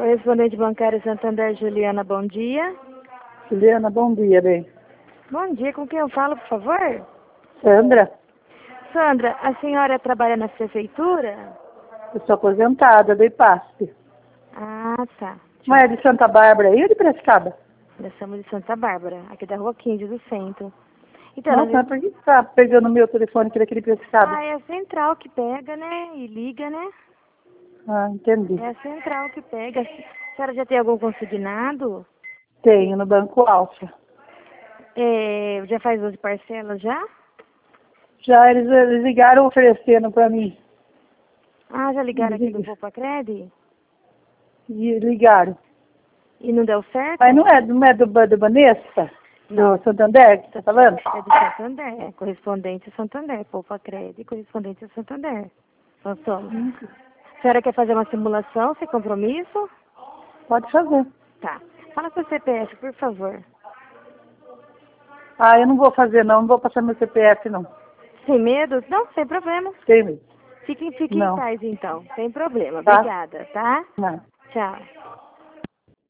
Correspondente bancário Santander, Juliana, bom dia. Juliana, bom dia, bem. Bom dia, com quem eu falo, por favor? Sandra, Sandra, a senhora trabalha na prefeitura? eu sou aposentada, dei passe. Ah, tá. Mas é de Santa Bárbara aí ou de Piracicaba? Nós somos de Santa Bárbara, aqui da Rua 15 do centro. Então, Nossa, mas por que tá pegando o meu telefone aqui daquele Piracicaba? é a central que pega, né? E liga, né? Ah, entendi. É a central que pega. A senhora já tem algum consignado? Tenho no Banco Alfa. Já faz 12 parcelas já? Já eles ligaram oferecendo para mim. Ah, já ligaram aqui do Poupa Cred? E ligaram. E não deu certo? Mas não é do Vanessa? Não. Do Santander que você tá falando? É do Santander, correspondente Santander, Poupa Cred, correspondente Santander. Nós somos. A senhora quer fazer uma simulação sem compromisso? Pode fazer. Tá. Fala seu CPF, por favor. Ah, eu não vou fazer não vou passar meu CPF não. Sem medo? Não, sem problema. Tem mesmo. Fique em Não. paz então, sem problema. Tá. Obrigada, tá? Não. Tchau.